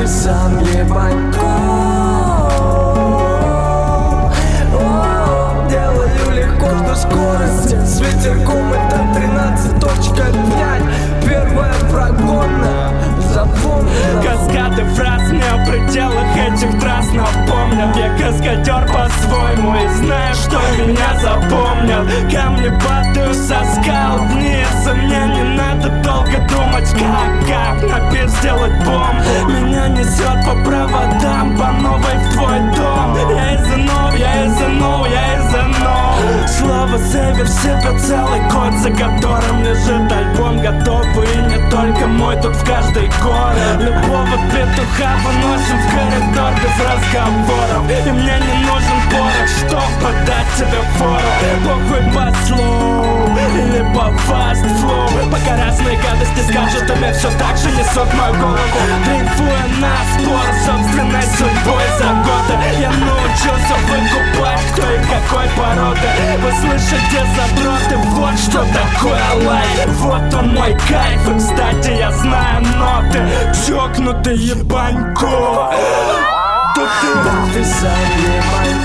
сам ебанько. Делаю легко до скорости с ветерком, это 13.5. Первая прогонная, запомнила. Каскады фраз не о пределах этих трасс напомнят. Я каскадер по-своему и знаю, что меня запомнят. Камни падают со скал вниз, и мне не надо долго думать, как на бит сделать бомбу. Меня несет по проводам, по новой в твой дом. Я из НО, я из НО, я из НО. Слово сейвер в себе целый код, за которым лежит альбом готовый. И не только мой, тут в каждой город. Любого петуха выносим в коридор без разговоров. И мне не нужен порох, чтобы дать тебе фору. Похуй по слоу или по фаст флоу. Пока разные гадости скажут, ими все так же несут мою голову. Дрейфуя на спор собственной судьбой за годы. Я научился выкупать, кто и какой породы. Вы слышите заброты, вот что такое лайк. Вот он мой кайф, и кстати я знаю ноты. Чокнутый ебанько. Да ты сам ебанько.